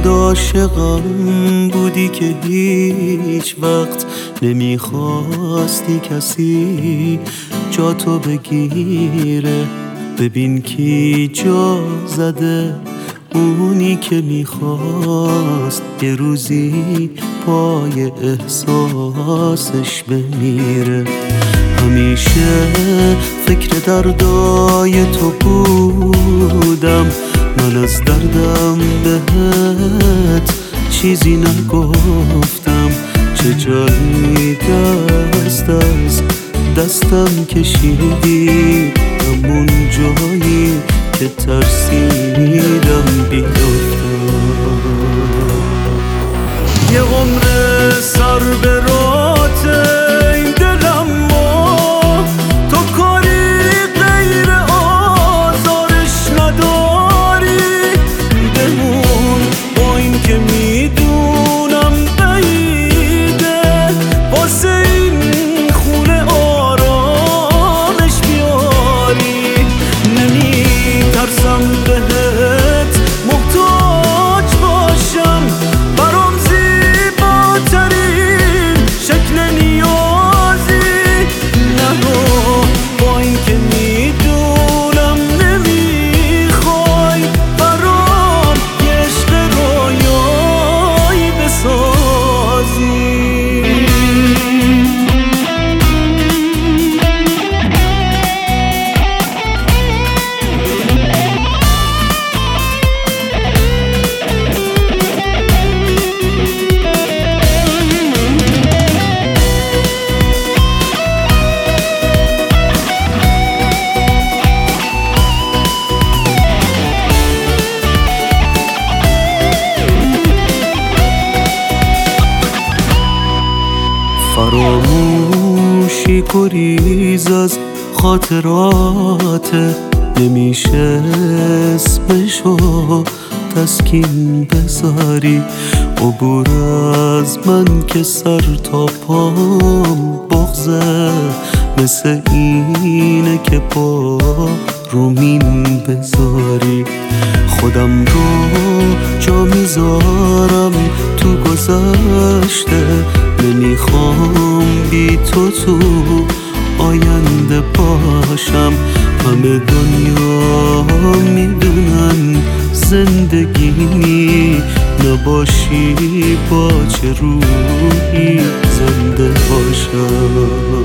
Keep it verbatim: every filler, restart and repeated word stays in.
شاید عاشقم بودی که هیچ وقت نمیخواستی کسی جا تو بگیره. ببین کی جا زده، اونی که میخواست یه روزی پای احساسش بمیره. همیشه فکر دردای تو بودم، من از دردم بهت چیزی نگفتم. چه جایی دست از دستم کشیدی، همون جایی که ترسیدم بیفتم. یه عمر سر به راته این دلم، ما تو کاری غیر آزارش نداری. بمون با این که میدونم بعیده، واسه این خونه آرامش بیاری. نمیترسم بهت محتاج باشم، برام زیباترین شکل نیازی. نرو با این که میدونم نمیخوای، برام یه عشق رویایی بسازی. فراموشی گریز از خاطراته، نمیشه اسمشو تسکین بذاری. عبور از من که سر تا پام بغضه، مثل اینه که با رومین بذاری. خودم رو جا میذارم تو گذشته، نمیخوام بی تو تو آینده باشم. همه دنیا میدونن زندگی نباشی با چه روحی زنده باشم.